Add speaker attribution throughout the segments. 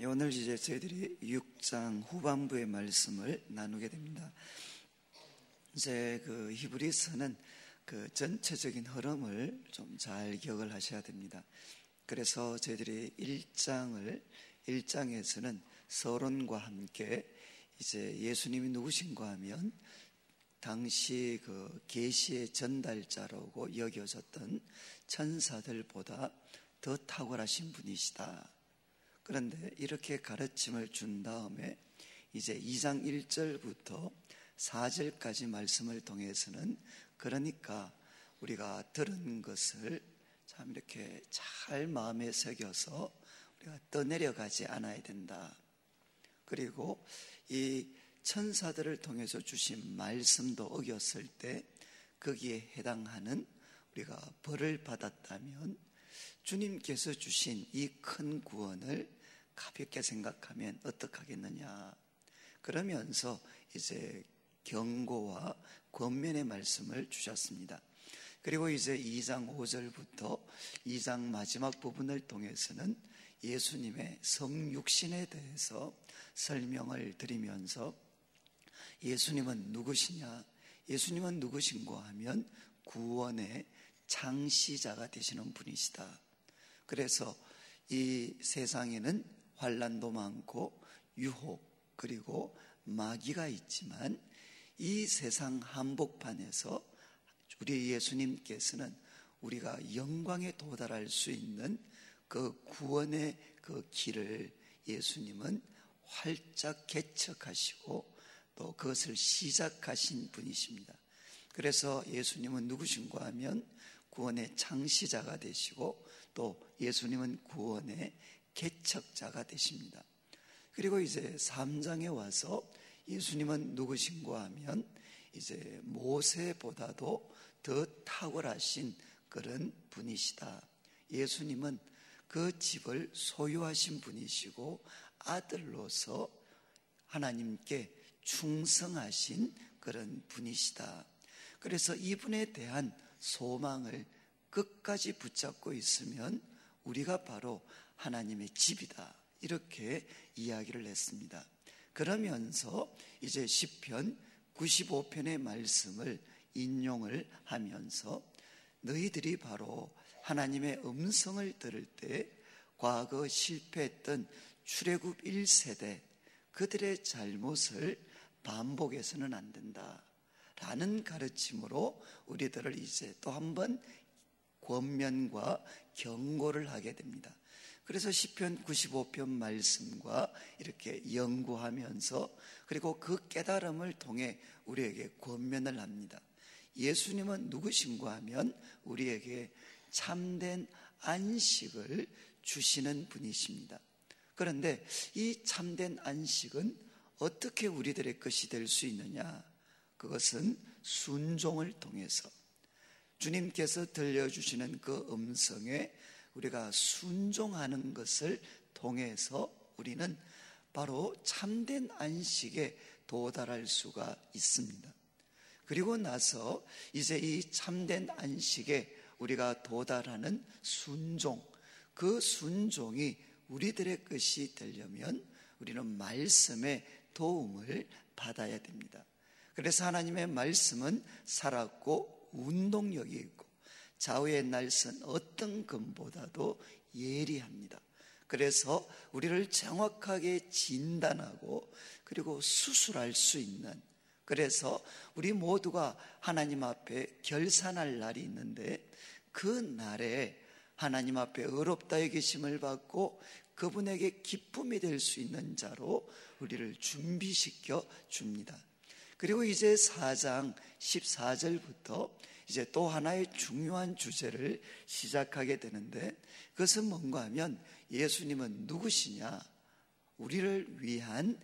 Speaker 1: 오늘 이제 저희들이 6장 후반부의 말씀을 나누게 됩니다. 이제 그 히브리서는 그 전체적인 흐름을 좀 잘 기억을 하셔야 됩니다. 그래서 저희들이 1장에서는 서론과 함께 이제 예수님이 누구신가 하면 당시 그 계시의 전달자라고 여겨졌던 천사들보다 더 탁월하신 분이시다. 그런데 이렇게 가르침을 준 다음에 이제 2장 1절부터 4절까지 말씀을 통해서는 그러니까 우리가 들은 것을 참 이렇게 잘 마음에 새겨서 우리가 떠내려가지 않아야 된다. 그리고 이 천사들을 통해서 주신 말씀도 어겼을 때 거기에 해당하는 우리가 벌을 받았다면 주님께서 주신 이 큰 구원을 가볍게 생각하면 어떡하겠느냐. 그러면서 이제 경고와 권면의 말씀을 주셨습니다. 그리고 이제 2장 5절부터 2장 마지막 부분을 통해서는 예수님의 성육신에 대해서 설명을 드리면서 예수님은 누구시냐? 예수님은 누구신가 하면 구원의 창시자가 되시는 분이시다. 그래서 이 세상에는 환난도 많고 유혹 그리고 마귀가 있지만 이 세상 한복판에서 우리 예수님께서는 우리가 영광에 도달할 수 있는 그 구원의 그 길을 예수님은 활짝 개척하시고 또 그것을 시작하신 분이십니다. 그래서 예수님은 누구신가 하면 구원의 창시자가 되시고 또 예수님은 구원의 개척자가 되십니다. 그리고 이제 3장에 와서 예수님은 누구신가 하면 이제 모세보다도 더 탁월하신 그런 분이시다. 예수님은 그 집을 소유하신 분이시고 아들로서 하나님께 충성하신 그런 분이시다. 그래서 이분에 대한 소망을 끝까지 붙잡고 있으면 우리가 바로 하나님의 집이다. 이렇게 이야기를 했습니다. 그러면서 이제 시편 95편의 말씀을 인용을 하면서 너희들이 바로 하나님의 음성을 들을 때 과거 실패했던 출애굽 1세대 그들의 잘못을 반복해서는 안 된다 라는 가르침으로 우리들을 이제 또 한 번 권면과 경고를 하게 됩니다. 그래서 시편 95편 말씀과 이렇게 연구하면서 그리고 그 깨달음을 통해 우리에게 권면을 합니다. 예수님은 누구신가 하면 우리에게 참된 안식을 주시는 분이십니다. 그런데 이 참된 안식은 어떻게 우리들의 것이 될 수 있느냐? 그것은 순종을 통해서 주님께서 들려주시는 그 음성에 우리가 순종하는 것을 통해서 우리는 바로 참된 안식에 도달할 수가 있습니다. 그리고 나서 이제 이 참된 안식에 우리가 도달하는 순종, 그 순종이 우리들의 것이 되려면 우리는 말씀의 도움을 받아야 됩니다. 그래서 하나님의 말씀은 살았고 운동력이 있고 좌우의 날선 어떤 금보다도 예리합니다. 그래서 우리를 정확하게 진단하고 그리고 수술할 수 있는, 그래서 우리 모두가 하나님 앞에 결산할 날이 있는데 그 날에 하나님 앞에 의롭다 여기심을 받고 그분에게 기쁨이 될 수 있는 자로 우리를 준비시켜 줍니다. 그리고 이제 4장 14절부터 이제 또 하나의 중요한 주제를 시작하게 되는데 그것은 뭔가 하면 예수님은 누구시냐? 우리를 위한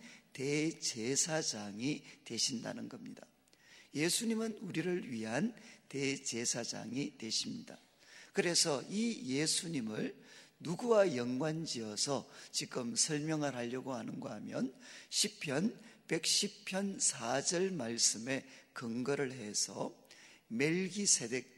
Speaker 1: 대제사장이 되신다는 겁니다. 예수님은 우리를 위한 대제사장이 되십니다. 그래서 이 예수님을 누구와 연관지어서 지금 설명을 하려고 하는가 하면 시편 110편 4절 말씀에 근거를 해서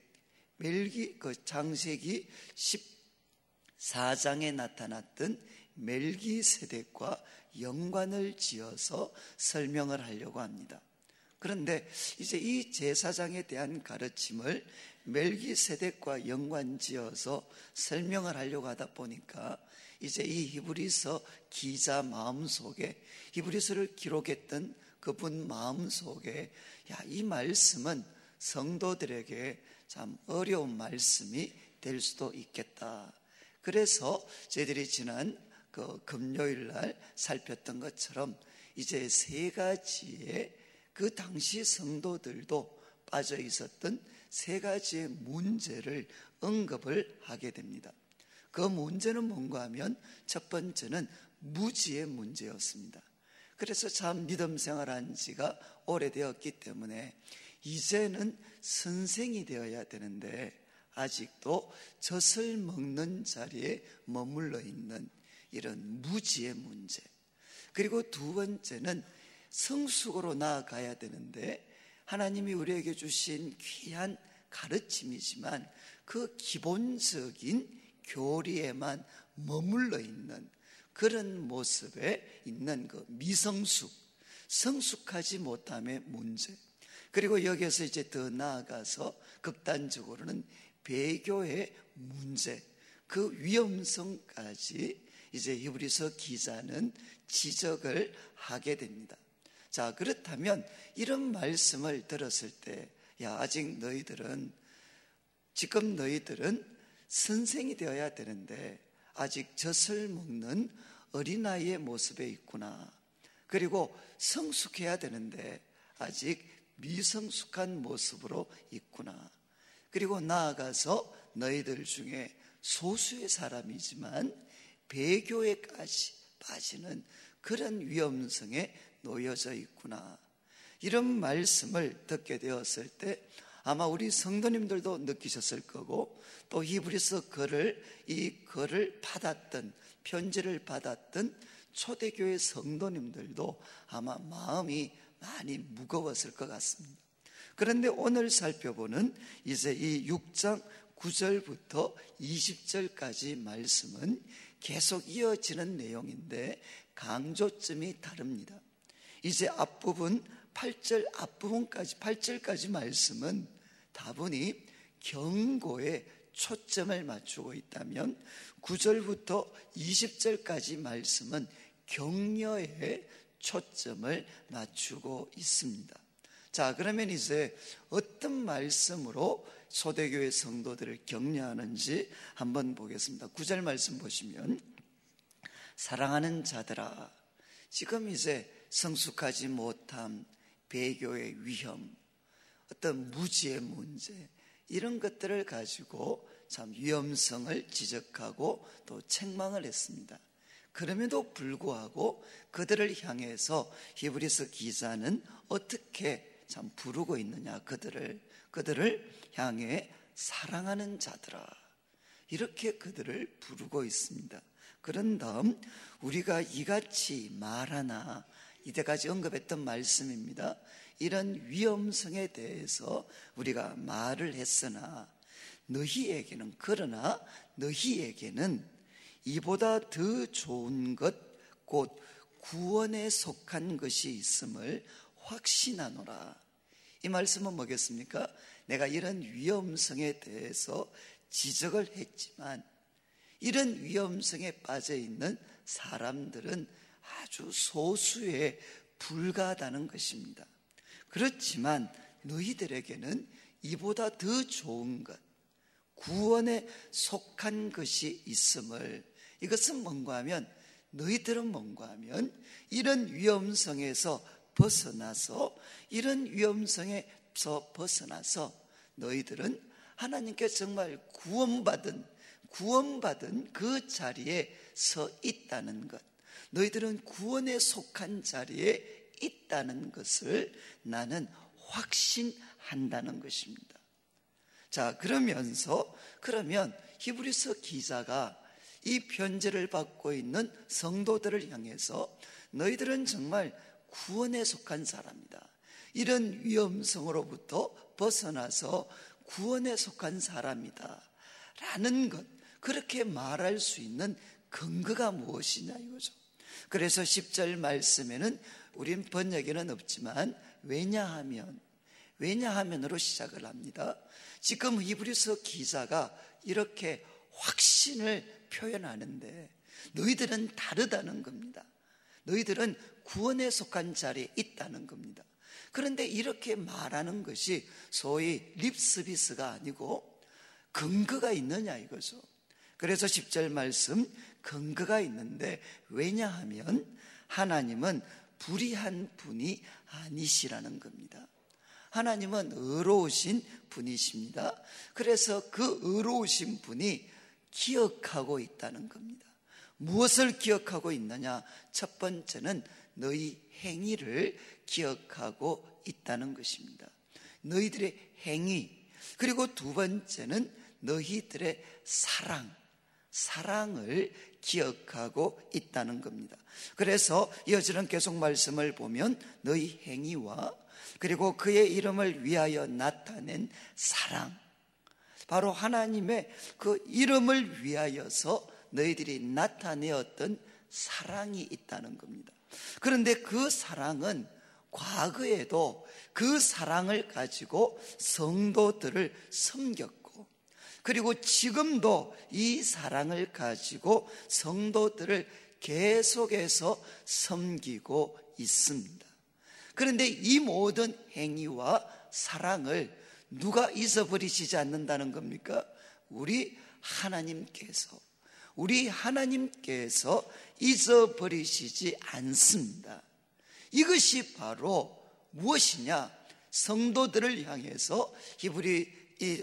Speaker 1: 멜기세덱, 그 창세기 14장에 나타났던 멜기세덱과 연관을 지어서 설명을 하려고 합니다. 그런데 이제 이 제사장에 대한 가르침을 멜기세덱과 연관지어서 설명을 하려고 하다 보니까 이제 이 히브리서 기자 마음속에, 히브리서를 기록했던 그분 마음속에 이 말씀은 성도들에게 참 어려운 말씀이 될 수도 있겠다. 그래서 저희들이 지난 금요일 날 살폈던 것처럼 이제 세 가지의 그 당시 성도들도 빠져 있었던 세 가지의 문제를 언급을 하게 됩니다. 그 문제는 뭔가 하면 첫 번째는 무지의 문제였습니다. 그래서 참 믿음 생활한 지가 오래되었기 때문에 이제는 선생이 되어야 되는데 아직도 젖을 먹는 자리에 머물러 있는 이런 무지의 문제. 그리고 두 번째는 성숙으로 나아가야 되는데 하나님이 우리에게 주신 귀한 가르침이지만 그 기본적인 교리에만 머물러 있는 그런 모습에 있는 그 미성숙, 성숙하지 못함의 문제. 그리고 여기에서 이제 더 나아가서 극단적으로는 배교의 문제, 그 위험성까지 이제 히브리서 기자는 지적을 하게 됩니다. 자, 그렇다면 이런 말씀을 들었을 때, 아직 지금 너희들은 선생이 되어야 되는데 아직 젖을 먹는 어린아이의 모습에 있구나. 그리고 성숙해야 되는데 아직 미성숙한 모습으로 있구나. 그리고 나아가서 너희들 중에 소수의 사람이지만 배교에까지 빠지는 그런 위험성에 놓여져 있구나. 이런 말씀을 듣게 되었을 때 아마 우리 성도님들도 느끼셨을 거고 또 히브리서 이 글을 받았던, 편지를 받았던 초대교회 성도님들도 아마 마음이 많이 무거웠을 것 같습니다. 그런데 오늘 살펴보는 이제 이 6장 9절부터 20절까지 말씀은 계속 이어지는 내용인데 강조점이 다릅니다. 이제 앞부분 8절 앞부분까지 8절까지 말씀은 다분히 경고에 초점을 맞추고 있다면 9절부터 20절까지 말씀은 격려에 초점을 맞추고 있습니다. 자, 그러면 이제 어떤 말씀으로 초대교회 성도들을 격려하는지 한번 보겠습니다. 9절 말씀 보시면 사랑하는 자들아, 지금 이제 성숙하지 못함, 배교의 위험, 어떤 무지의 문제, 이런 것들을 가지고 참 위험성을 지적하고 또 책망을 했습니다. 그럼에도 불구하고 그들을 향해서 히브리서 기자는 어떻게 참 부르고 있느냐, 그들을 향해 사랑하는 자들아, 이렇게 그들을 부르고 있습니다. 그런 다음 우리가 이같이 말하나, 이때까지 언급했던 말씀입니다. 이런 위험성에 대해서 우리가 말을 했으나 너희에게는, 그러나 너희에게는 이보다 더 좋은 것, 곧 구원에 속한 것이 있음을 확신하노라. 이 말씀은 뭐겠습니까? 내가 이런 위험성에 대해서 지적을 했지만 이런 위험성에 빠져 있는 사람들은 아주 소수에 불과하다는 것입니다. 그렇지만 너희들에게는 이보다 더 좋은 것, 구원에 속한 것이 있음을, 이것은 뭔가 하면 너희들은 뭔가 하면 이런 위험성에서 벗어나서, 이런 위험성에서 벗어나서 너희들은 하나님께 정말 구원받은 그 자리에 서 있다는 것, 너희들은 구원에 속한 자리에 있다는 것을 나는 확신한다는 것입니다. 자, 그러면 히브리서 기자가 이 편지를 받고 있는 성도들을 향해서 너희들은 정말 구원에 속한 사람이다, 이런 위험성으로부터 벗어나서 구원에 속한 사람이다 라는 것, 그렇게 말할 수 있는 근거가 무엇이냐 이거죠. 그래서 10절 말씀에는 우린 번역에는 없지만 왜냐하면으로 시작을 합니다. 지금 히브리서 기자가 이렇게 확신을 표현하는데 너희들은 다르다는 겁니다. 너희들은 구원에 속한 자리에 있다는 겁니다. 그런데 이렇게 말하는 것이 소위 립서비스가 아니고 근거가 있느냐 이거죠. 그래서 10절 말씀 근거가 있는데 왜냐하면 하나님은 불의한 분이 아니시라는 겁니다. 하나님은 의로우신 분이십니다. 그래서 그 의로우신 분이 기억하고 있다는 겁니다. 무엇을 기억하고 있느냐? 첫 번째는 너희 행위를 기억하고 있다는 것입니다. 너희들의 행위. 그리고 두 번째는 너희들의 사랑을 기억하고 있다는 겁니다. 그래서 이어지는 계속 말씀을 보면 너희 행위와 그리고 그의 이름을 위하여 나타낸 사랑, 바로 하나님의 그 이름을 위하여서 너희들이 나타내었던 사랑이 있다는 겁니다. 그런데 그 사랑은 과거에도 그 사랑을 가지고 성도들을 섬겼고, 그리고 지금도 이 사랑을 가지고 성도들을 계속해서 섬기고 있습니다. 그런데 이 모든 행위와 사랑을 누가 잊어버리시지 않는다는 겁니까? 우리 하나님께서 잊어버리시지 않습니다. 이것이 바로 무엇이냐? 성도들을 향해서 히브리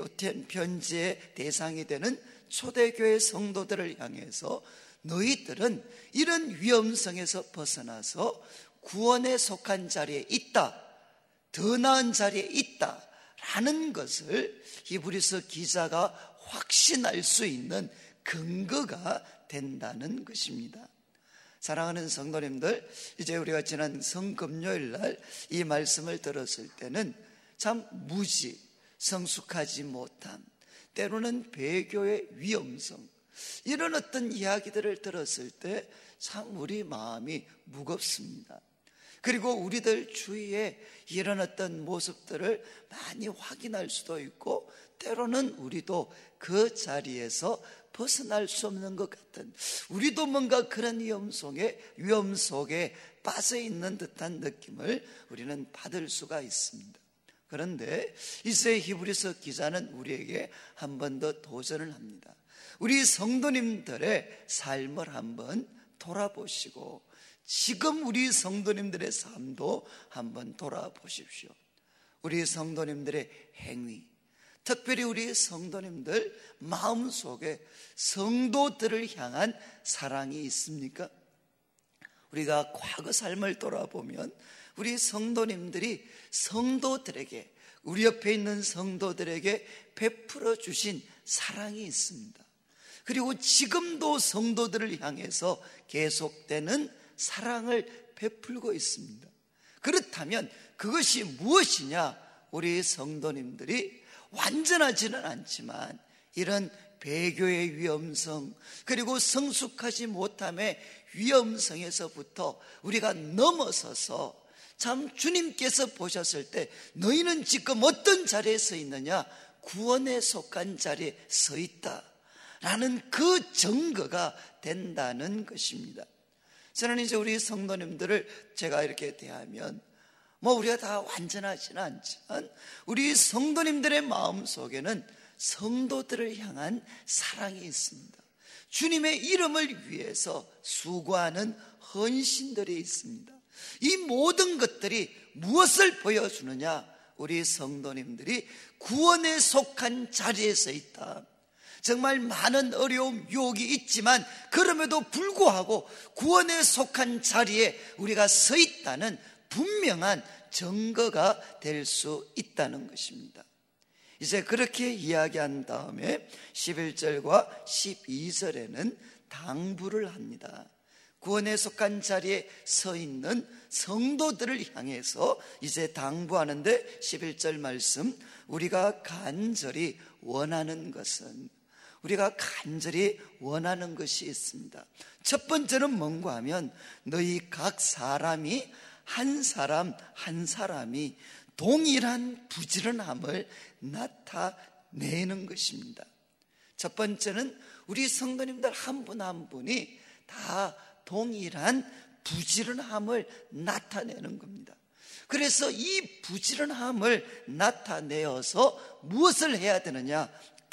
Speaker 1: 편지의 대상이 되는 초대교회 성도들을 향해서 너희들은 이런 위험성에서 벗어나서 구원에 속한 자리에 있다, 더 나은 자리에 있다 라는 것을 히브리서 기자가 확신할 수 있는 근거가 된다는 것입니다. 사랑하는 성도님들, 이제 우리가 지난 성금요일 날 이 말씀을 들었을 때는 참 성숙하지 못한, 때로는 배교의 위험성, 이런 어떤 이야기들을 들었을 때 참 우리 마음이 무겁습니다. 그리고 우리들 주위에 이런 어떤 모습들을 많이 확인할 수도 있고, 때로는 우리도 그 자리에서 벗어날 수 없는 것 같은, 우리도 뭔가 그런 위험 속에 빠져 있는 듯한 느낌을 우리는 받을 수가 있습니다. 그런데 이제 히브리서 기자는 우리에게 한 번 더 도전을 합니다. 우리 성도님들의 삶을 한번 돌아보시고, 지금 우리 성도님들의 삶도 한번 돌아보십시오. 우리 성도님들의 행위, 특별히 우리 성도님들 마음속에 성도들을 향한 사랑이 있습니까? 우리가 과거 삶을 돌아보면 우리 성도님들이 성도들에게, 우리 옆에 있는 성도들에게 베풀어 주신 사랑이 있습니다. 그리고 지금도 성도들을 향해서 계속되는 사랑을 베풀고 있습니다. 그렇다면 그것이 무엇이냐? 우리 성도님들이 완전하지는 않지만 이런 배교의 위험성, 그리고 성숙하지 못함의 위험성에서부터 우리가 넘어서서 참 주님께서 보셨을 때 너희는 지금 어떤 자리에 서 있느냐? 구원에 속한 자리에 서 있다 라는 그 증거가 된다는 것입니다. 저는 이제 우리 성도님들을 제가 이렇게 대하면 우리가 다 완전하지는 않지만 우리 성도님들의 마음 속에는 성도들을 향한 사랑이 있습니다. 주님의 이름을 위해서 수고하는 헌신들이 있습니다. 이 모든 것들이 무엇을 보여주느냐? 우리 성도님들이 구원에 속한 자리에 서 있다. 정말 많은 어려움, 유혹이 있지만 그럼에도 불구하고 구원에 속한 자리에 우리가 서 있다는 분명한 증거가 될 수 있다는 것입니다. 이제 그렇게 이야기한 다음에 11절과 12절에는 당부를 합니다. 구원에 속한 자리에 서 있는 성도들을 향해서 이제 당부하는데 11절 말씀, 우리가 간절히 원하는 것은, 우리가 간절히 원하는 것이 있습니다. 첫 번째는 뭔가 하면 너희 각 사람이 한 사람 한 사람이 동일한 부지런함을 나타내는 것입니다. 첫 번째는 우리 성도님들 한 분 한 분이 다 동일한 부지런함을 나타내는 겁니다. 그래서 이 부지런함을 나타내어서 무엇을 해야 되느냐?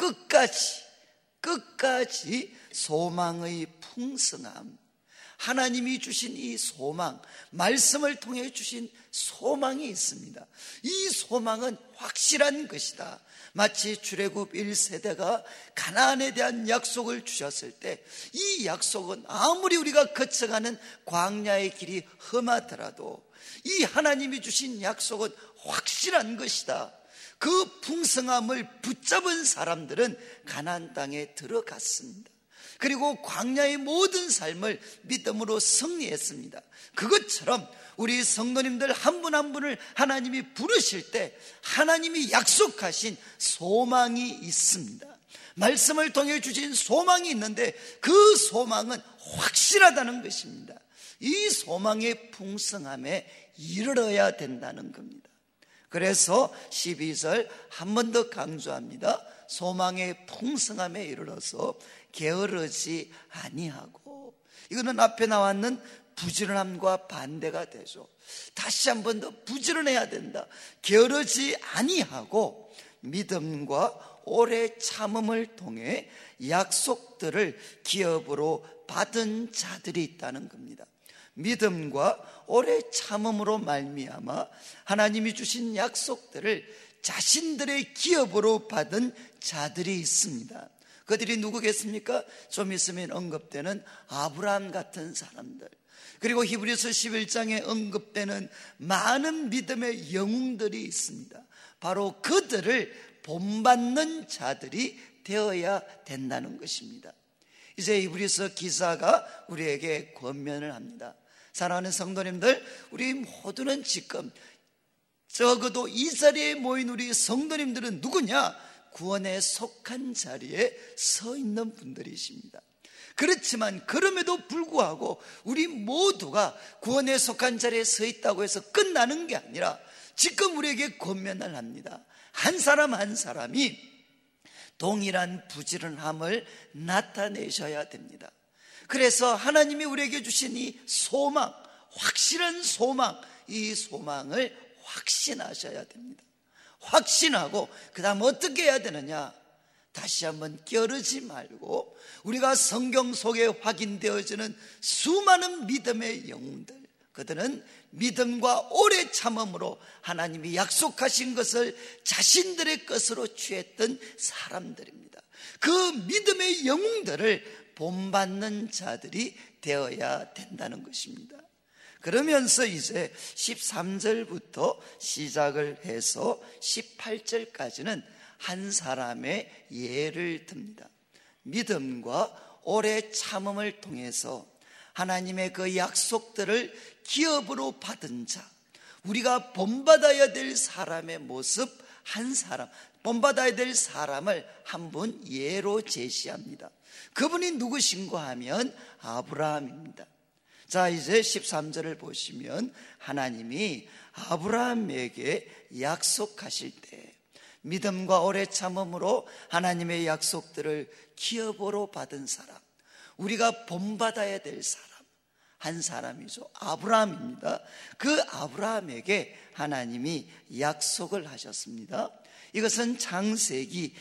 Speaker 1: 끝까지 소망의 풍성함, 하나님이 주신 이 소망, 말씀을 통해 주신 소망이 있습니다. 이 소망은 확실한 것이다. 마치 출애굽 1세대가 가나안에 대한 약속을 주셨을 때 이 약속은 아무리 우리가 거쳐가는 광야의 길이 험하더라도 이 하나님이 주신 약속은 확실한 것이다. 그 풍성함을 붙잡은 사람들은 가나안 땅에 들어갔습니다. 그리고 광야의 모든 삶을 믿음으로 승리했습니다. 그것처럼 우리 성도님들 한 분 한 분을 하나님이 부르실 때 하나님이 약속하신 소망이 있습니다. 말씀을 통해 주신 소망이 있는데 그 소망은 확실하다는 것입니다. 이 소망의 풍성함에 이르러야 된다는 겁니다. 그래서 12절 한 번 더 강조합니다. 소망의 풍성함에 이르러서 게으르지 아니하고, 이거는 앞에 나왔는 부지런함과 반대가 되죠. 다시 한 번 더 부지런해야 된다. 게으르지 아니하고 믿음과 오래 참음을 통해 약속들을 기업으로 받은 자들이 있다는 겁니다. 믿음과 오래 참음으로 말미암아 하나님이 주신 약속들을 자신들의 기업으로 받은 자들이 있습니다. 그들이 누구겠습니까? 좀 있으면 언급되는 아브라함 같은 사람들, 그리고 히브리서 11장에 언급되는 많은 믿음의 영웅들이 있습니다. 바로 그들을 본받는 자들이 되어야 된다는 것입니다. 이제 히브리서 기사가 우리에게 권면을 합니다. 사랑하는 성도님들, 우리 모두는 지금 적어도 이 자리에 모인 우리 성도님들은 누구냐? 구원에 속한 자리에 서 있는 분들이십니다. 그렇지만 그럼에도 불구하고 우리 모두가 구원에 속한 자리에 서 있다고 해서 끝나는 게 아니라 지금 우리에게 권면을 합니다. 한 사람 한 사람이 동일한 부지런함을 나타내셔야 됩니다. 그래서 하나님이 우리에게 주신 이 소망, 확실한 소망, 이 소망을 확신하셔야 됩니다. 확신하고 그 다음 어떻게 해야 되느냐? 다시 한번 게으르지 말고 우리가 성경 속에 확인되어지는 수많은 믿음의 영웅들, 그들은 믿음과 오래 참음으로 하나님이 약속하신 것을 자신들의 것으로 취했던 사람들입니다. 그 믿음의 영웅들을 본받는 자들이 되어야 된다는 것입니다. 그러면서 이제 13절부터 시작을 해서 18절까지는 한 사람의 예를 듭니다. 믿음과 오래 참음을 통해서 하나님의 그 약속들을 기업으로 받은 자, 우리가 본받아야 될 사람의 모습, 한 사람, 본받아야 될 사람을 한 분 예로 제시합니다. 그분이 누구신가 하면 아브라함입니다. 자, 이제 13절을 보시면 하나님이 아브라함에게 약속하실 때 믿음과 오래 참음으로 하나님의 약속들을 기업으로 받은 사람, 우리가 본받아야 될 사람, 한 사람이죠. 아브라함입니다. 그 아브라함에게 하나님이 약속을 하셨습니다. 이것은 창세기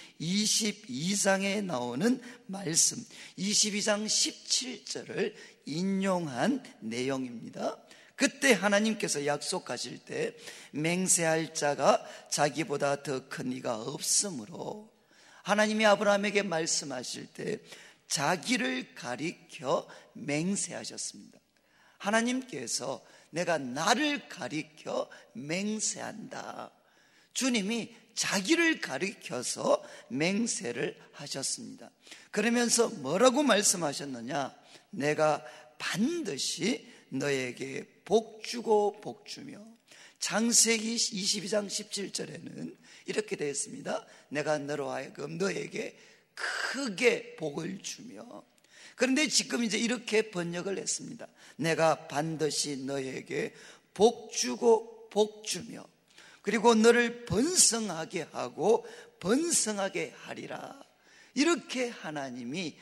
Speaker 1: 22장에 나오는 말씀, 22장 17절을 인용한 내용입니다. 그때 하나님께서 약속하실 때 맹세할 자가 자기보다 더 큰 이가 없으므로 하나님이 아브라함에게 말씀하실 때 자기를 가리켜 맹세하셨습니다. 하나님께서 내가 나를 가리켜 맹세한다. 주님이 자기를 가리켜서 맹세를 하셨습니다. 그러면서 뭐라고 말씀하셨느냐? 내가 반드시 너에게 복주고 복주며, 창세기 22장 17절에는 이렇게 되어 있습니다. 내가 너로 하여금 너에게 크게 복을 주며. 그런데 지금 이제 이렇게 번역을 했습니다. 내가 반드시 너에게 복 주고 복 주며 그리고 너를 번성하게 하고 번성하게 하리라. 이렇게 하나님이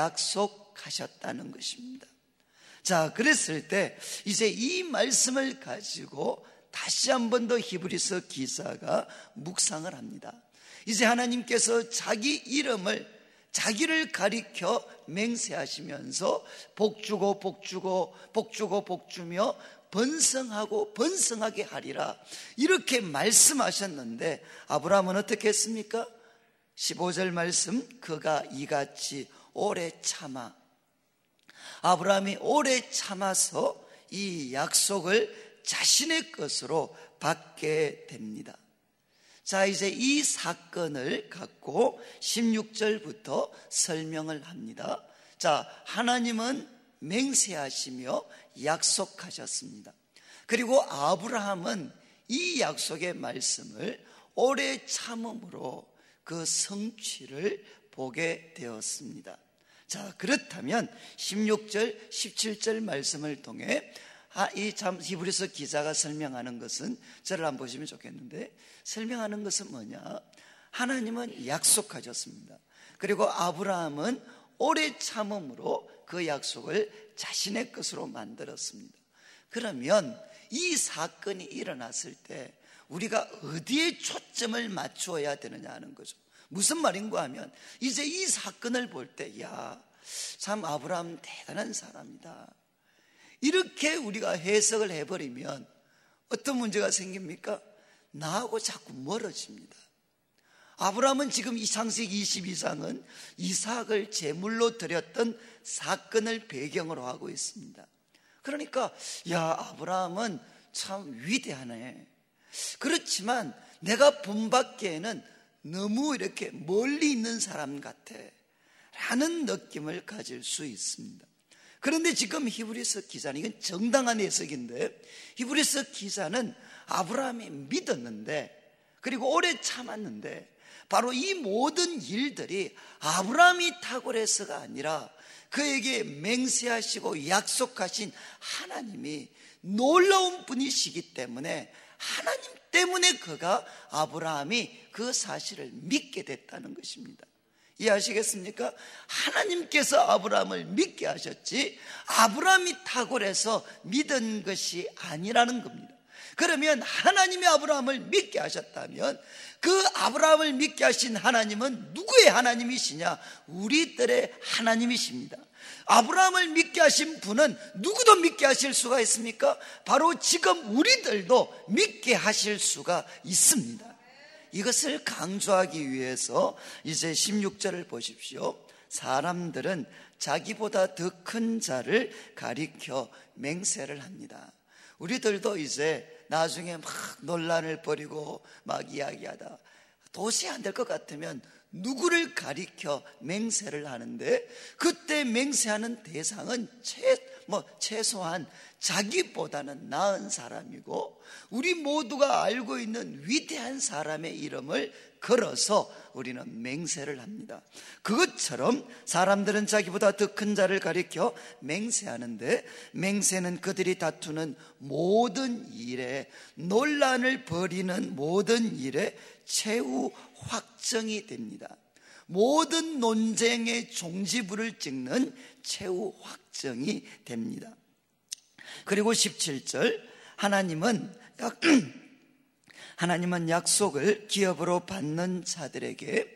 Speaker 1: 약속하셨다는 것입니다. 자, 그랬을 때 이제 이 말씀을 가지고 다시 한 번 더 히브리서 기사가 묵상을 합니다. 이제 하나님께서 자기 이름을, 자기를 가리켜 맹세하시면서 복 주고 복 주고 복 주고 복 주며 번성하고 번성하게 하리라 이렇게 말씀하셨는데, 아브라함은 어떻게 했습니까? 15절 말씀, 그가 이같이 오래 참아. 아브라함이 오래 참아서 이 약속을 자신의 것으로 받게 됩니다. 자, 이제 이 사건을 갖고 16절부터 설명을 합니다. 자, 하나님은 맹세하시며 약속하셨습니다. 그리고 아브라함은 이 약속의 말씀을 오래 참음으로 그 성취를 보게 되었습니다. 자, 그렇다면 16절, 17절 말씀을 통해 이 참 히브리서 기자가 설명하는 것은, 저를 한번 보시면 좋겠는데, 설명하는 것은 뭐냐? 하나님은 약속하셨습니다. 그리고 아브라함은 오래 참음으로 그 약속을 자신의 것으로 만들었습니다. 그러면 이 사건이 일어났을 때 우리가 어디에 초점을 맞추어야 되느냐 하는 거죠. 무슨 말인가 하면, 이제 이 사건을 볼 때, 야, 참 아브라함 대단한 사람이다, 이렇게 우리가 해석을 해버리면 어떤 문제가 생깁니까? 나하고 자꾸 멀어집니다. 아브라함은 지금 이 창세기 22장은 이삭을 제물로 드렸던 사건을 배경으로 하고 있습니다. 그러니까 야, 아브라함은 참 위대하네. 그렇지만 내가 본받기에는 너무 이렇게 멀리 있는 사람 같아 라는 느낌을 가질 수 있습니다. 그런데 지금 히브리서 기자는, 이건 정당한 해석인데, 히브리서 기자는 아브라함이 믿었는데, 그리고 오래 참았는데, 바로 이 모든 일들이 아브라함이 탁월해서가 아니라 그에게 맹세하시고 약속하신 하나님이 놀라운 분이시기 때문에, 하나님 때문에 그가, 아브라함이 그 사실을 믿게 됐다는 것입니다. 이해하시겠습니까? 하나님께서 아브라함을 믿게 하셨지 아브라함이 탁월해서 믿은 것이 아니라는 겁니다. 그러면 하나님이 아브라함을 믿게 하셨다면 그 아브라함을 믿게 하신 하나님은 누구의 하나님이시냐? 우리들의 하나님이십니다. 아브라함을 믿게 하신 분은 누구도 믿게 하실 수가 있습니까? 바로 지금 우리들도 믿게 하실 수가 있습니다. 이것을 강조하기 위해서 이제 16절을 보십시오. 사람들은 자기보다 더 큰 자를 가리켜 맹세를 합니다. 우리들도 이제 나중에 막 논란을 벌이고 막 이야기하다 도저히 안 될 것 같으면 누구를 가리켜 맹세를 하는데, 그때 맹세하는 대상은 최소한 자기보다는 나은 사람이고 우리 모두가 알고 있는 위대한 사람의 이름을 걸어서 우리는 맹세를 합니다. 그것처럼 사람들은 자기보다 더 큰 자를 가리켜 맹세하는데, 맹세는 그들이 다투는 모든 일에, 논란을 벌이는 모든 일에 최후 확정이 됩니다. 모든 논쟁의 종지부를 찍는 최후 확정이 됩니다. 그리고 17절, 하나님은 약속을 기업으로 받는 자들에게,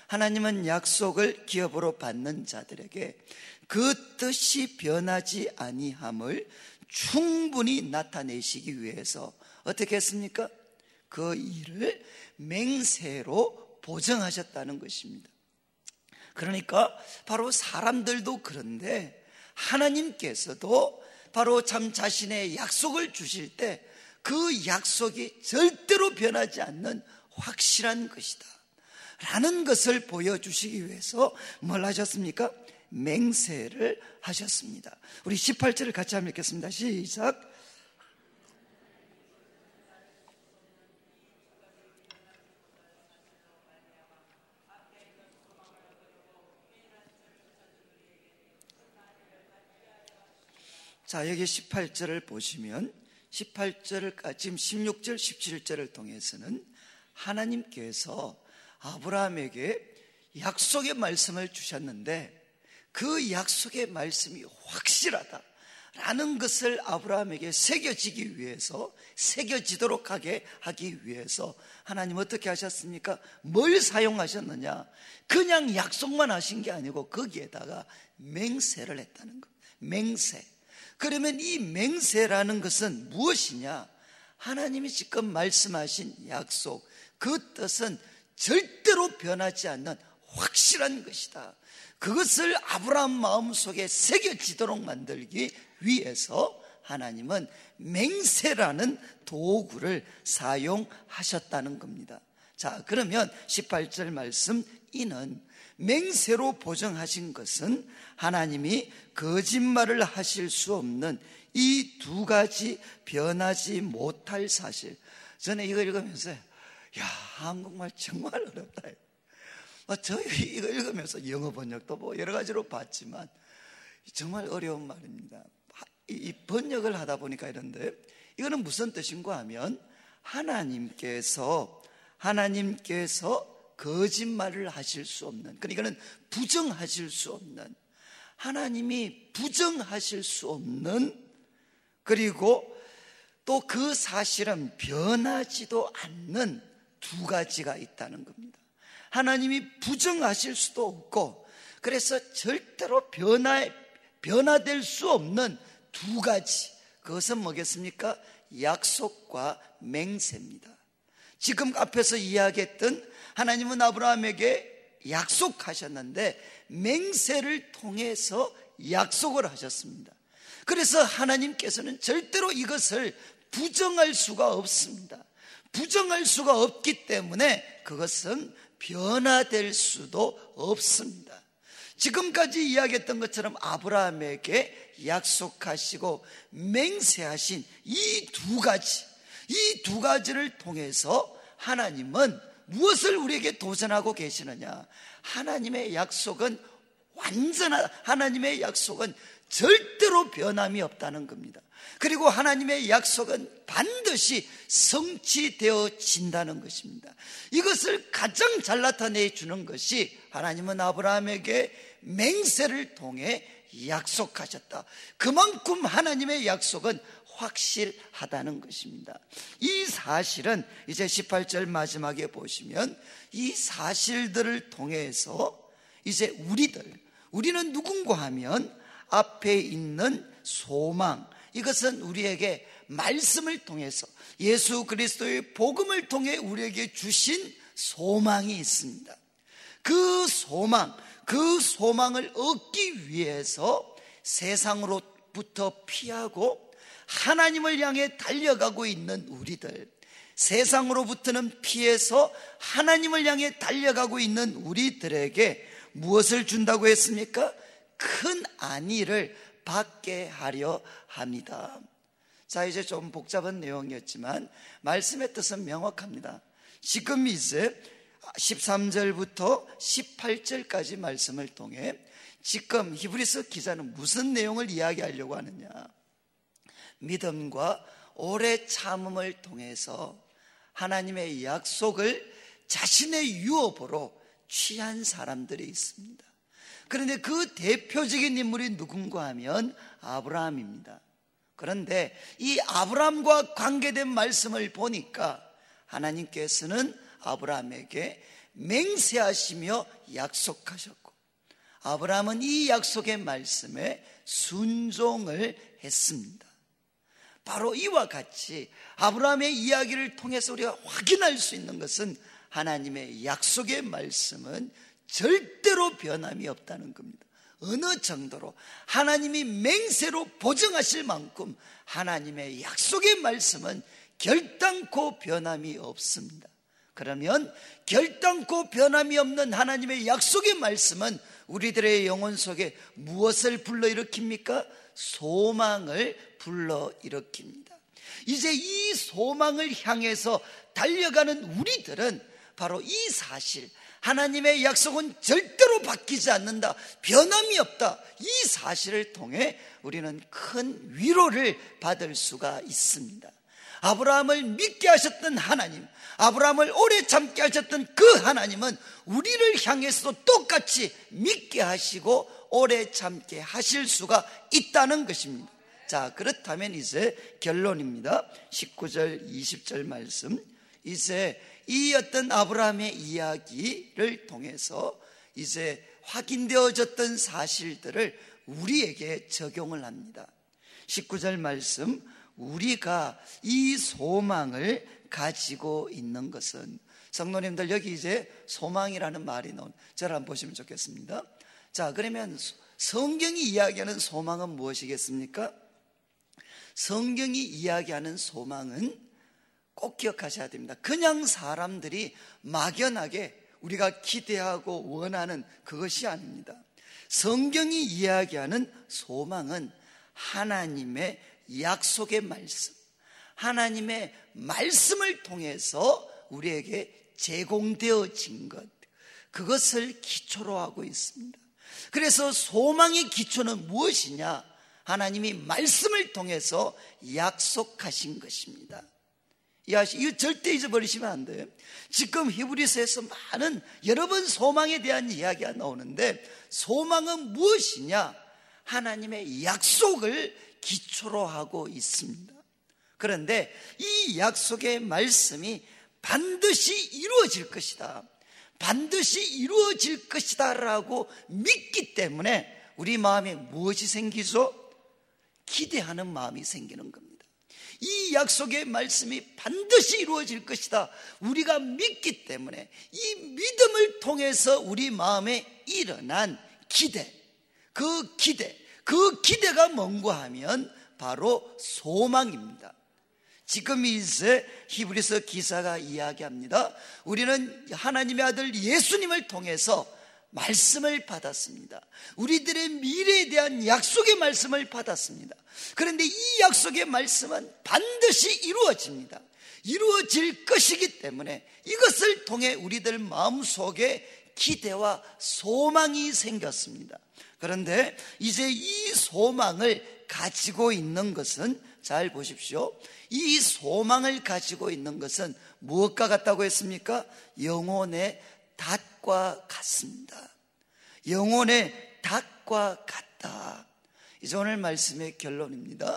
Speaker 1: 그 뜻이 변하지 아니함을 충분히 나타내시기 위해서 어떻게 했습니까? 그 일을 맹세로 보정하셨다는 것입니다. 그러니까 바로 사람들도 그런데 하나님께서도 바로 참 자신의 약속을 주실 때 그 약속이 절대로 변하지 않는 확실한 것이다 라는 것을 보여주시기 위해서 뭘 하셨습니까? 맹세를 하셨습니다. 우리 18절을 같이 한번 읽겠습니다. 시작. 자, 여기 18절을 보시면 18절까지 지금 16절, 17절을 통해서는 하나님께서 아브라함에게 약속의 말씀을 주셨는데 그 약속의 말씀이 확실하다라는 것을 아브라함에게 새겨지기 위해서, 새겨지도록 하기 위해서 하나님 어떻게 하셨습니까? 뭘 사용하셨느냐? 그냥 약속만 하신 게 아니고 거기에다가 맹세를 했다는 것. 맹세. 그러면 이 맹세라는 것은 무엇이냐? 하나님이 지금 말씀하신 약속, 그 뜻은 절대로 변하지 않는 확실한 것이다. 그것을 아브라함 마음속에 새겨지도록 만들기 위해서 하나님은 맹세라는 도구를 사용하셨다는 겁니다. 자, 그러면 18절 말씀, 이는 맹세로 보정하신 것은 하나님이 거짓말을 하실 수 없는 이 두 가지 변하지 못할 사실. 저는 이거 읽으면서 야, 한국말 정말 어렵다. 저희 이거 읽으면서 영어 번역도 뭐 여러 가지로 봤지만 정말 어려운 말입니다. 이 번역을 하다 보니까 이런데, 이거는 무슨 뜻인가 하면 하나님께서 거짓말을 하실 수 없는, 그러니까 이거는 부정하실 수 없는, 하나님이 부정하실 수 없는, 그리고 또 그 사실은 변하지도 않는 두 가지가 있다는 겁니다. 하나님이 부정하실 수도 없고, 그래서 절대로 변화될 수 없는 두 가지, 그것은 뭐겠습니까? 약속과 맹세입니다. 지금 앞에서 이야기했던 하나님은 아브라함에게 약속하셨는데 맹세를 통해서 약속을 하셨습니다. 그래서 하나님께서는 절대로 이것을 부정할 수가 없습니다. 부정할 수가 없기 때문에 그것은 변화될 수도 없습니다. 지금까지 이야기했던 것처럼 아브라함에게 약속하시고 맹세하신 이 두 가지를 통해서 하나님은 무엇을 우리에게 도전하고 계시느냐? 하나님의 약속은 하나님의 약속은 절대로 변함이 없다는 겁니다. 그리고 하나님의 약속은 반드시 성취되어진다는 것입니다. 이것을 가장 잘 나타내 주는 것이 하나님은 아브라함에게 맹세를 통해 약속하셨다. 그만큼 하나님의 약속은 확실하다는 것입니다. 이 사실은 이제 18절 마지막에 보시면 이 사실들을 통해서 이제 우리는 누군가 하면 앞에 있는 소망, 이것은 우리에게 말씀을 통해서 예수 그리스도의 복음을 통해 우리에게 주신 소망이 있습니다. 그 소망을 얻기 위해서 세상으로부터 피하고 하나님을 향해 달려가고 있는 우리들, 세상으로부터는 피해서 하나님을 향해 달려가고 있는 우리들에게 무엇을 준다고 했습니까? 큰 안위를 받게 하려 합니다. 자, 이제 좀 복잡한 내용이었지만 말씀의 뜻은 명확합니다. 지금 이제 13절부터 18절까지 말씀을 통해 지금 히브리서 기자는 무슨 내용을 이야기하려고 하느냐? 믿음과 오래 참음을 통해서 하나님의 약속을 자신의 유업으로 취한 사람들이 있습니다. 그런데 그 대표적인 인물이 누군가 하면 아브라함입니다. 그런데 이 아브라함과 관계된 말씀을 보니까 하나님께서는 아브라함에게 맹세하시며 약속하셨고, 아브라함은 이 약속의 말씀에 순종을 했습니다. 바로 이와 같이 아브라함의 이야기를 통해서 우리가 확인할 수 있는 것은 하나님의 약속의 말씀은 절대로 변함이 없다는 겁니다. 어느 정도로 하나님이 맹세로 보증하실 만큼 하나님의 약속의 말씀은 결단코 변함이 없습니다. 그러면 결단코 변함이 없는 하나님의 약속의 말씀은 우리들의 영혼 속에 무엇을 불러일으킵니까? 소망을 불러일으킵니다. 이제 이 소망을 향해서 달려가는 우리들은 바로 이 사실, 하나님의 약속은 절대로 바뀌지 않는다, 변함이 없다. 이 사실을 통해 우리는 큰 위로를 받을 수가 있습니다. 아브라함을 믿게 하셨던 하나님, 아브라함을 오래 참게 하셨던 그 하나님은 우리를 향해서도 똑같이 믿게 하시고 오래 참게 하실 수가 있다는 것입니다. 자, 그렇다면 이제 결론입니다. 19절 20절 말씀, 이제 이 어떤 아브라함의 이야기를 통해서 이제 확인되어졌던 사실들을 우리에게 적용을 합니다. 19절 말씀, 우리가 이 소망을 가지고 있는 것은, 성도님들 여기 이제 소망이라는 말이 나온, 저를 한번 보시면 좋겠습니다. 자, 그러면 성경이 이야기하는 소망은 무엇이겠습니까? 성경이 이야기하는 소망은 꼭 기억하셔야 됩니다. 그냥 사람들이 막연하게 우리가 기대하고 원하는 그것이 아닙니다. 성경이 이야기하는 소망은 하나님의 약속의 말씀, 하나님의 말씀을 통해서 우리에게 제공되어진 것, 그것을 기초로 하고 있습니다. 그래서 소망의 기초는 무엇이냐? 하나님이 말씀을 통해서 약속하신 것입니다. 이거 절대 잊어버리시면 안 돼요. 지금 히브리서에서 많은 여러 번 소망에 대한 이야기가 나오는데, 소망은 무엇이냐? 하나님의 약속을 기초로 하고 있습니다. 그런데 이 약속의 말씀이 반드시 이루어질 것이다, 반드시 이루어질 것이다 라고 믿기 때문에 우리 마음에 무엇이 생기죠? 기대하는 마음이 생기는 겁니다. 이 약속의 말씀이 반드시 이루어질 것이다, 우리가 믿기 때문에 이 믿음을 통해서 우리 마음에 일어난 기대, 그 기대가 뭔가 하면 바로 소망입니다. 지금 이제 히브리서 기사가 이야기합니다. 우리는 하나님의 아들 예수님을 통해서 말씀을 받았습니다. 우리들의 미래에 대한 약속의 말씀을 받았습니다. 그런데 이 약속의 말씀은 반드시 이루어집니다. 이루어질 것이기 때문에 이것을 통해 우리들 마음속에 기대와 소망이 생겼습니다. 그런데 이제 이 소망을 가지고 있는 것은, 잘 보십시오, 이 소망을 가지고 있는 것은 무엇과 같다고 했습니까? 영혼의 닷과 같습니다. 영혼의 닷과 같다. 이제 오늘 말씀의 결론입니다.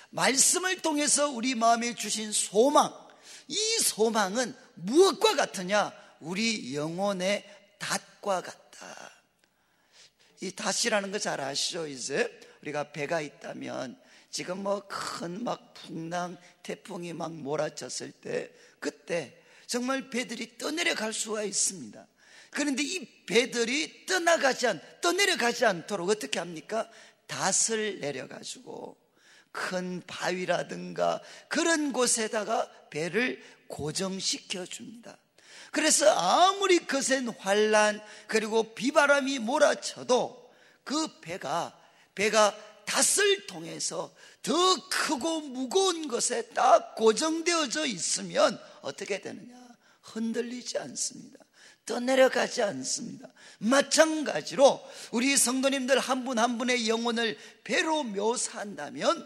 Speaker 1: 말씀을 통해서 우리 마음에 주신 소망, 이 소망은 무엇과 같으냐? 우리 영혼의 닷과 같다. 이 닷이라는 거 잘 아시죠? 이제 우리가 배가 있다면 지금 큰 풍랑, 태풍이 몰아쳤을 때, 그때 정말 배들이 떠내려갈 수가 있습니다. 그런데 이 배들이 떠내려가지 않도록 어떻게 합니까? 닷을 내려가지고 큰 바위라든가 그런 곳에다가 배를 고정시켜 줍니다. 그래서 아무리 거센 환란 그리고 비바람이 몰아쳐도 그 배가 닷을 통해서 더 크고 무거운 것에 딱 고정되어져 있으면 어떻게 되느냐? 흔들리지 않습니다. 떠내려가지 않습니다. 마찬가지로 우리 성도님들 한 분 한 분의 영혼을 배로 묘사한다면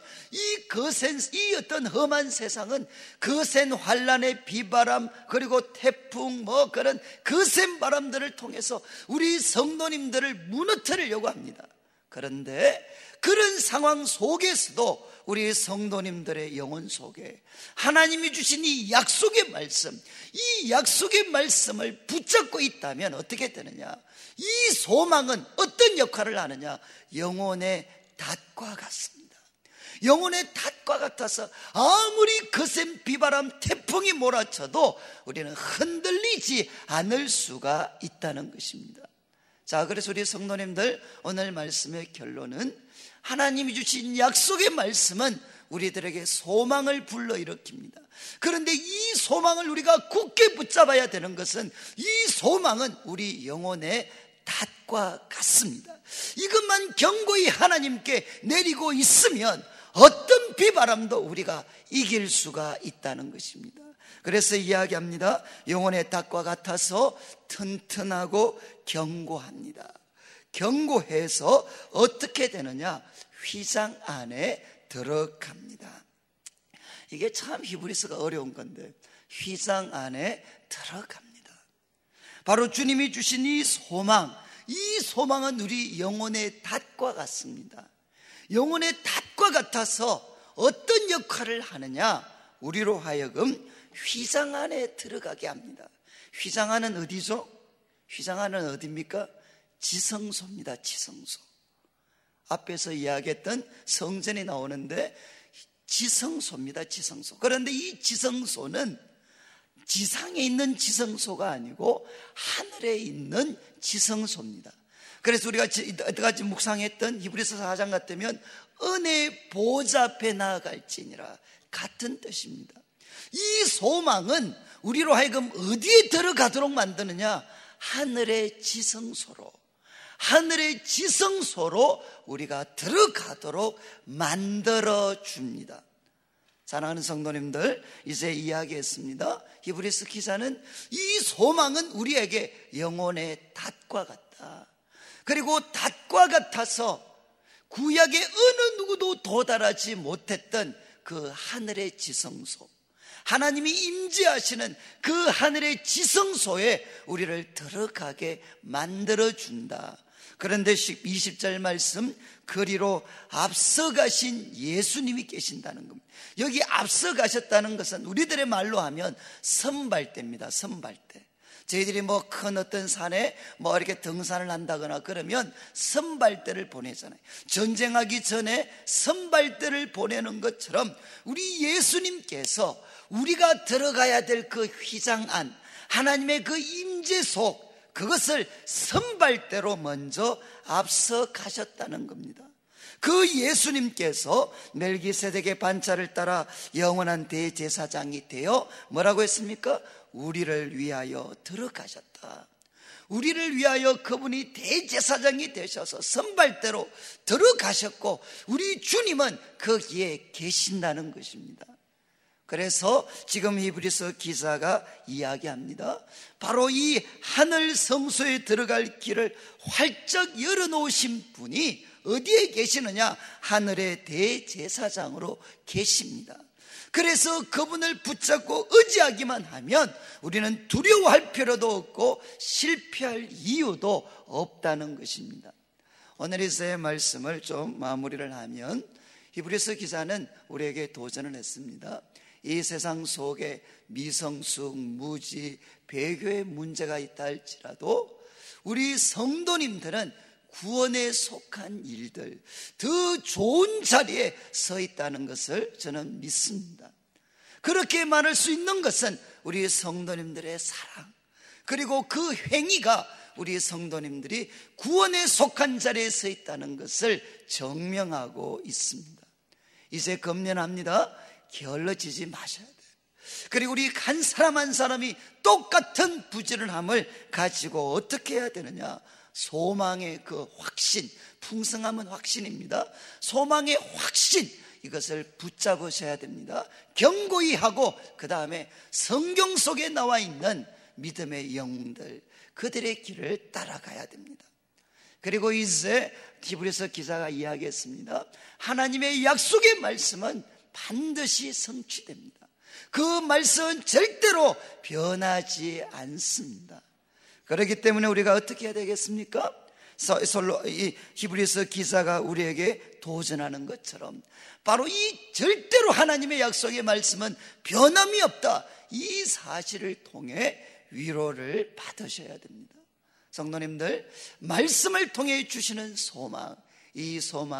Speaker 1: 이 어떤 험한 세상은 거센 환란의 비바람 그리고 태풍 그런 거센 바람들을 통해서 우리 성도님들을 무너뜨리려고 합니다. 그런데 그런 상황 속에서도 우리 성도님들의 영혼 속에 하나님이 주신 이 약속의 말씀, 이 약속의 말씀을 붙잡고 있다면 어떻게 되느냐? 이 소망은 어떤 역할을 하느냐? 영혼의 닷과 같습니다. 영혼의 닷과 같아서 아무리 거센 비바람, 태풍이 몰아쳐도 우리는 흔들리지 않을 수가 있다는 것입니다. 자, 그래서 우리 성도님들, 오늘 말씀의 결론은 하나님이 주신 약속의 말씀은 우리들에게 소망을 불러일으킵니다. 그런데 이 소망을 우리가 굳게 붙잡아야 되는 것은, 이 소망은 우리 영혼의 닷과 같습니다. 이것만 견고히 하나님께 내리고 있으면 어떤 비바람도 우리가 이길 수가 있다는 것입니다. 그래서 이야기합니다. 영혼의 닭과 같아서 튼튼하고 견고합니다. 견고해서 어떻게 되느냐? 휘장 안에 들어갑니다. 이게 참 히브리서가 어려운 건데, 휘장 안에 들어갑니다. 바로 주님이 주신 이 소망은 우리 영혼의 닭과 같습니다. 영혼의 닭과 같아서 어떤 역할을 하느냐? 우리로 하여금 휘장 안에 들어가게 합니다. 휘장 안은 어디죠? 휘장 안은 어디입니까? 지성소입니다. 지성소. 앞에서 이야기했던 성전이 나오는데 지성소입니다. 지성소. 그런데 이 지성소는 지상에 있는 지성소가 아니고 하늘에 있는 지성소입니다. 그래서 우리가 이때까지 묵상했던 히브리서 4장 같으면 은혜의 보좌 앞에 나아갈지니라, 같은 뜻입니다. 이 소망은 우리로 하여금 어디에 들어가도록 만드느냐? 하늘의 지성소로 우리가 들어가도록 만들어줍니다. 사랑하는 성도님들, 이제 이야기했습니다. 히브리서 기자는 이 소망은 우리에게 영혼의 닷과 같다. 그리고 닷과 같아서 구약의 어느 누구도 도달하지 못했던 그 하늘의 지성소, 하나님이 임재하시는 그 하늘의 지성소에 우리를 들어가게 만들어준다. 그런데 20절 말씀, 그리로 앞서가신 예수님이 계신다는 겁니다. 여기 앞서가셨다는 것은 우리들의 말로 하면 선발대입니다. 선발대. 저희들이 큰 어떤 산에 이렇게 등산을 한다거나 그러면 선발대를 보내잖아요. 전쟁하기 전에 선발대를 보내는 것처럼 우리 예수님께서 우리가 들어가야 될 그 휘장 안, 하나님의 그 임재 속, 그것을 선발대로 먼저 앞서 가셨다는 겁니다. 그 예수님께서 멜기세덱의 반차를 따라 영원한 대제사장이 되어 뭐라고 했습니까? 우리를 위하여 들어가셨다. 우리를 위하여 그분이 대제사장이 되셔서 선발대로 들어가셨고, 우리 주님은 거기에 계신다는 것입니다. 그래서 지금 히브리서 기자가 이야기합니다. 바로 이 하늘 성소에 들어갈 길을 활짝 열어놓으신 분이 어디에 계시느냐? 하늘의 대제사장으로 계십니다. 그래서 그분을 붙잡고 의지하기만 하면 우리는 두려워할 필요도 없고 실패할 이유도 없다는 것입니다. 오늘의 말씀을 좀 마무리를 하면, 히브리서 기자는 우리에게 도전을 했습니다. 이 세상 속에 미성숙, 무지, 배교의 문제가 있다 할지라도 우리 성도님들은 구원에 속한 일들, 더 좋은 자리에 서 있다는 것을 저는 믿습니다. 그렇게 말할 수 있는 것은 우리 성도님들의 사랑, 그리고 그 행위가 우리 성도님들이 구원에 속한 자리에 서 있다는 것을 증명하고 있습니다. 이제 금연합니다. 게을러지지 마셔야 돼요. 그리고 우리 한 사람 한 사람이 똑같은 부지런함을 가지고 어떻게 해야 되느냐? 소망의 그 확신, 풍성함은 확신입니다. 소망의 확신, 이것을 붙잡으셔야 됩니다. 견고히 하고, 그 다음에 성경 속에 나와 있는 믿음의 영웅들, 그들의 길을 따라가야 됩니다. 그리고 이제 히브리서 기자가 이야기했습니다. 하나님의 약속의 말씀은 반드시 성취됩니다. 그 말씀은 절대로 변하지 않습니다. 그렇기 때문에 우리가 어떻게 해야 되겠습니까? 이 히브리서 기자가 우리에게 도전하는 것처럼 바로 이 절대로 하나님의 약속의 말씀은 변함이 없다, 이 사실을 통해 위로를 받으셔야 됩니다. 성도님들, 말씀을 통해 주시는 소망, 이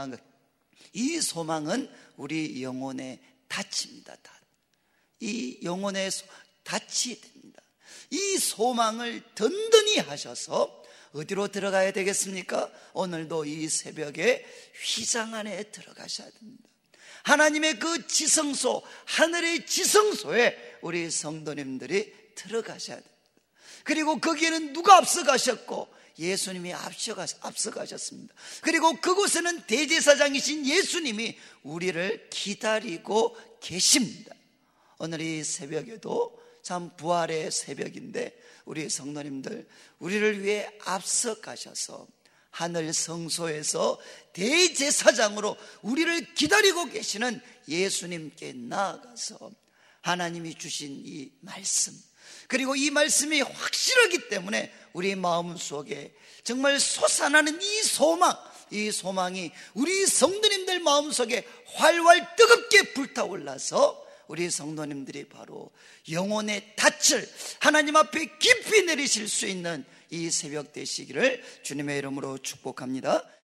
Speaker 1: 소망은 우리 영혼의 닻입니다. 이 영혼의 닻이 됩니다. 이 소망을 든든히 하셔서 어디로 들어가야 되겠습니까? 오늘도 이 새벽에 휘장 안에 들어가셔야 됩니다. 하나님의 그 지성소, 하늘의 지성소에 우리 성도님들이 들어가셔야 됩니다. 그리고 거기에는 누가 앞서가셨고? 예수님이 앞서가셨습니다. 그리고 그곳에는 대제사장이신 예수님이 우리를 기다리고 계십니다. 오늘 이 새벽에도 참 부활의 새벽인데 우리 성도님들, 우리를 위해 앞서 가셔서 하늘 성소에서 대제사장으로 우리를 기다리고 계시는 예수님께 나아가서 하나님이 주신 이 말씀, 그리고 이 말씀이 확실하기 때문에 우리 마음속에 정말 솟아나는 이 소망이 우리 성도님들 마음속에 활활 뜨겁게 불타올라서 우리 성도님들이 바로 영혼의 닻을 하나님 앞에 깊이 내리실 수 있는 이 새벽 되시기를 주님의 이름으로 축복합니다.